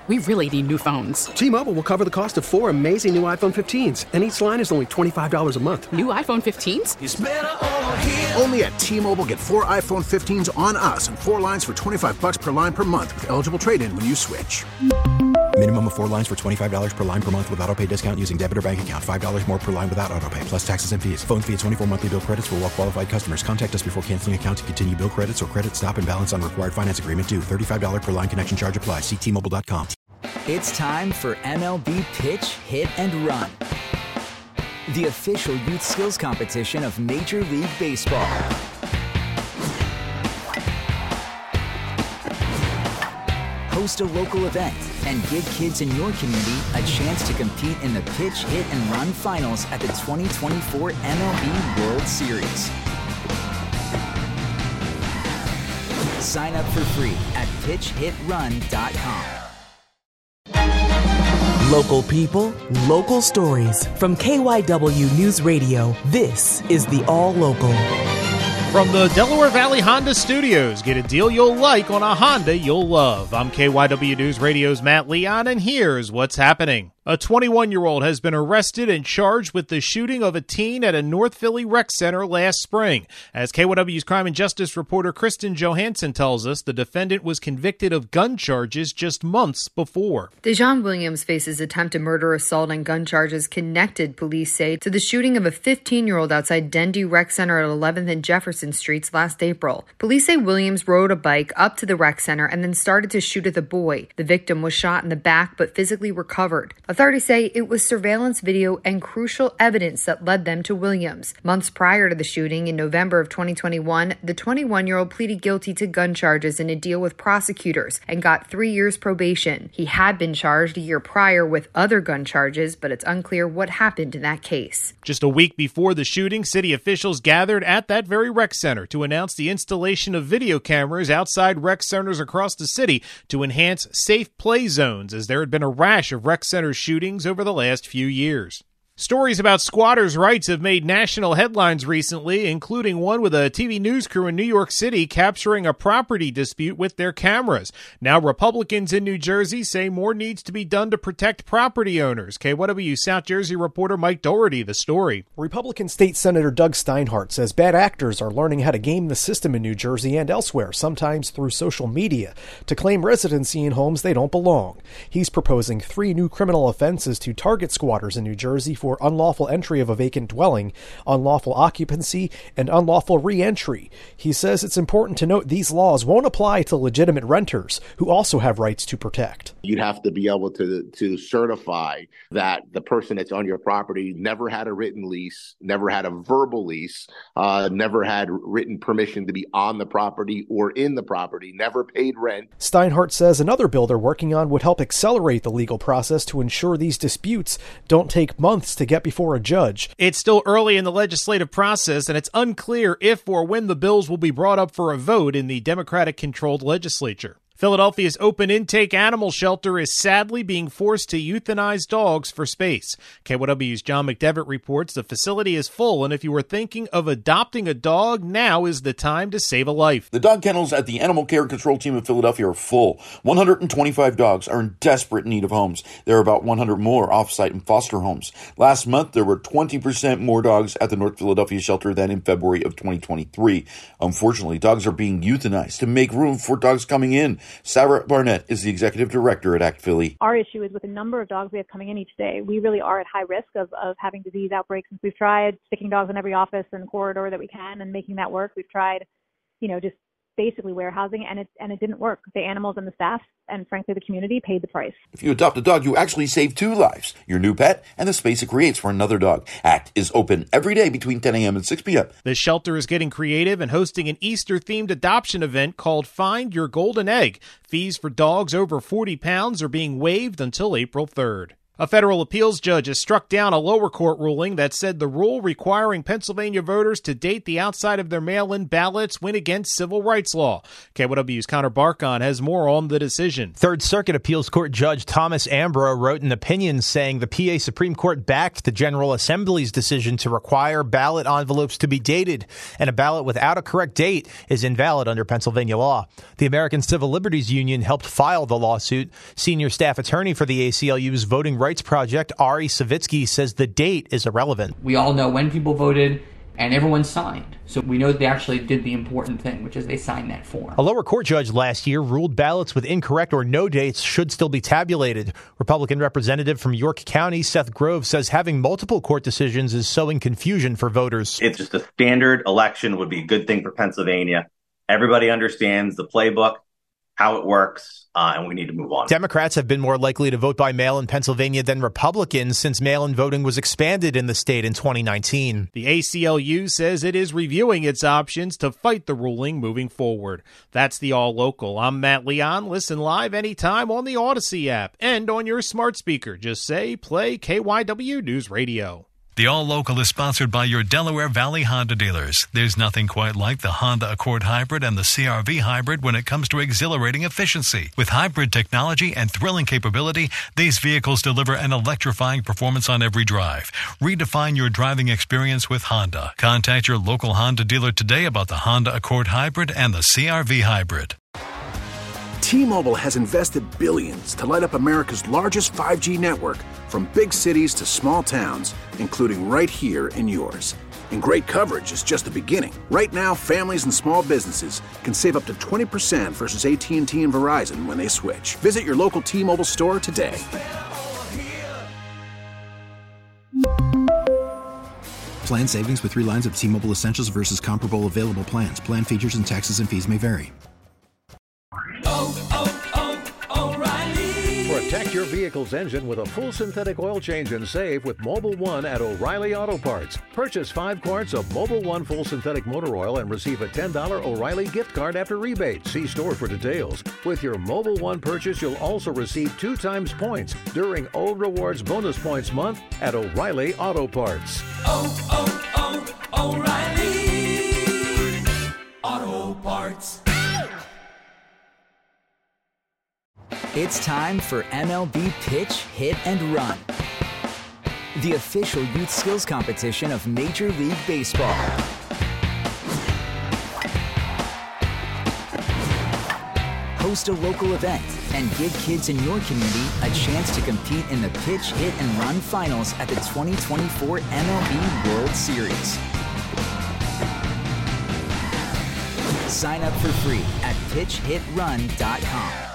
We really need new phones. T-Mobile will cover the cost of 4 amazing new iPhone 15s, and each line is only $25 a month. New iPhone 15s? It's better over here. Only at T-Mobile, get 4 iPhone 15s on us and 4 lines for $25 per line per month with eligible trade-in when you switch. Minimum of 4 lines for $25 per line per month with autopay discount using debit or bank account. $5 more per line without autopay, plus taxes and fees. Phone fee at 24 monthly bill credits for well-qualified customers. Contact us before canceling account to continue bill credits or credit stop and balance on required finance agreement due. $35 per line connection charge applies. See T-Mobile.com. It's time for MLB Pitch, Hit, and Run, the official youth skills competition of Major League Baseball. Host a local event and give kids in your community a chance to compete in the Pitch, Hit, and Run finals at the 2024 MLB World Series. Sign up for free at pitchhitrun.com. Local people, local stories. From KYW News Radio, this is the All Local. From the Delaware Valley Honda Studios, get a deal you'll like on a Honda you'll love. I'm KYW News Radio's Matt Leon, and here's what's happening. A 21-year-old has been arrested and charged with the shooting of a teen at a North Philly rec center last spring. As KYW's crime and justice reporter Kristen Johansson tells us, the defendant was convicted of gun charges just months before. Dejon Williams faces attempted murder, assault, and gun charges connected, police say, to the shooting of a 15-year-old outside Dendy Rec Center at 11th and Jefferson Streets last April. Police say Williams rode a bike up to the rec center and then started to shoot at the boy. The victim was shot in the back but physically recovered. Authorities say it was surveillance video and crucial evidence that led them to Williams. Months prior to the shooting, in November of 2021, the 21-year-old pleaded guilty to gun charges in a deal with prosecutors and got 3 years probation. He had been charged a year prior with other gun charges, but it's unclear what happened in that case. Just a week before the shooting, city officials gathered at that very rec center to announce the installation of video cameras outside rec centers across the city to enhance safe play zones, as there had been a rash of rec center shootings over the last few years. Stories about squatters' rights have made national headlines recently, including one with a TV news crew in New York City capturing a property dispute with their cameras. Now Republicans in New Jersey say more needs to be done to protect property owners. KYW South Jersey reporter Mike Doherty, the story. Republican State Senator Doug Steinhardt says bad actors are learning how to game the system in New Jersey and elsewhere, sometimes through social media, to claim residency in homes they don't belong. He's proposing 3 new criminal offenses to target squatters in New Jersey for unlawful entry of a vacant dwelling, unlawful occupancy, and unlawful re-entry. He says it's important to note these laws won't apply to legitimate renters who also have rights to protect. You'd have to be able to certify that the person that's on your property never had a written lease, never had a verbal lease, never had written permission to be on the property or in the property, never paid rent. Steinhardt says another bill they're working on would help accelerate the legal process to ensure these disputes don't take months to get before a judge. It's still early in the legislative process, and it's unclear if or when the bills will be brought up for a vote in the Democratic-controlled legislature. Philadelphia's open intake animal shelter is sadly being forced to euthanize dogs for space. KYW's John McDevitt reports the facility is full, and if you were thinking of adopting a dog, now is the time to save a life. The dog kennels at the Animal Care Control Team of Philadelphia are full. 125 dogs are in desperate need of homes. There are about 100 more off-site in foster homes. Last month, there were 20% more dogs at the North Philadelphia shelter than in February of 2023. Unfortunately, dogs are being euthanized to make room for dogs coming in. Sarah Barnett is the executive director at ACT Philly. Our issue is with the number of dogs we have coming in each day. We really are at high risk of having disease outbreaks. We've tried sticking dogs in every office and corridor that we can and making that work. We've tried, just basically warehousing, and it didn't work. The animals and the staff and frankly the community paid the price. If you adopt a dog, you actually save 2 lives, your new pet and the space it creates for another dog. ACT is open every day between 10 a.m. and 6 p.m. The shelter is getting creative and hosting an Easter-themed adoption event called Find Your Golden Egg. Fees for dogs over 40 pounds are being waived until April 3rd. A federal appeals judge has struck down a lower court ruling that said the rule requiring Pennsylvania voters to date the outside of their mail-in ballots went against civil rights law. KYW's Connor Barkon has more on the decision. Third Circuit Appeals Court Judge Thomas Ambrose wrote an opinion saying the PA Supreme Court backed the General Assembly's decision to require ballot envelopes to be dated, and a ballot without a correct date is invalid under Pennsylvania law. The American Civil Liberties Union helped file the lawsuit. Senior staff attorney for the ACLU's Voting Rights Project, Ari Savitsky, says the date is irrelevant. We all know when people voted, and everyone signed. So we know that they actually did the important thing, which is they signed that form. A lower court judge last year ruled ballots with incorrect or no dates should still be tabulated. Republican representative from York County, Seth Grove, says having multiple court decisions is sowing confusion for voters. It's just a standard election would be a good thing for Pennsylvania. Everybody understands the playbook, how it works, and we need to move on. Democrats have been more likely to vote by mail in Pennsylvania than Republicans since mail-in voting was expanded in the state in 2019. The ACLU says it is reviewing its options to fight the ruling moving forward. That's the All Local. I'm Matt Leon. Listen live anytime on the Odyssey app and on your smart speaker. Just say, play KYW News Radio. The All Local is sponsored by your Delaware Valley Honda dealers. There's nothing quite like the Honda Accord Hybrid and the CR-V Hybrid when it comes to exhilarating efficiency. With hybrid technology and thrilling capability, these vehicles deliver an electrifying performance on every drive. Redefine your driving experience with Honda. Contact your local Honda dealer today about the Honda Accord Hybrid and the CR-V Hybrid. T-Mobile has invested billions to light up America's largest 5G network, from big cities to small towns, including right here in yours. And great coverage is just the beginning. Right now, families and small businesses can save up to 20% versus AT&T and Verizon when they switch. Visit your local T-Mobile store today. Plan savings with 3 lines of T-Mobile Essentials versus comparable available plans. Plan features and taxes and fees may vary. Protect your vehicle's engine with a full synthetic oil change and save with Mobil 1 at O'Reilly Auto Parts. Purchase 5 quarts of Mobil 1 full synthetic motor oil and receive a $10 O'Reilly gift card after rebate. See store for details. With your Mobil 1 purchase, you'll also receive 2 times points during O Rewards Bonus Points Month at O'Reilly Auto Parts. O'Reilly Auto Parts. It's time for MLB Pitch, Hit, and Run, the official youth skills competition of Major League Baseball. Host a local event and give kids in your community a chance to compete in the Pitch, Hit, and Run finals at the 2024 MLB World Series. Sign up for free at pitchhitrun.com.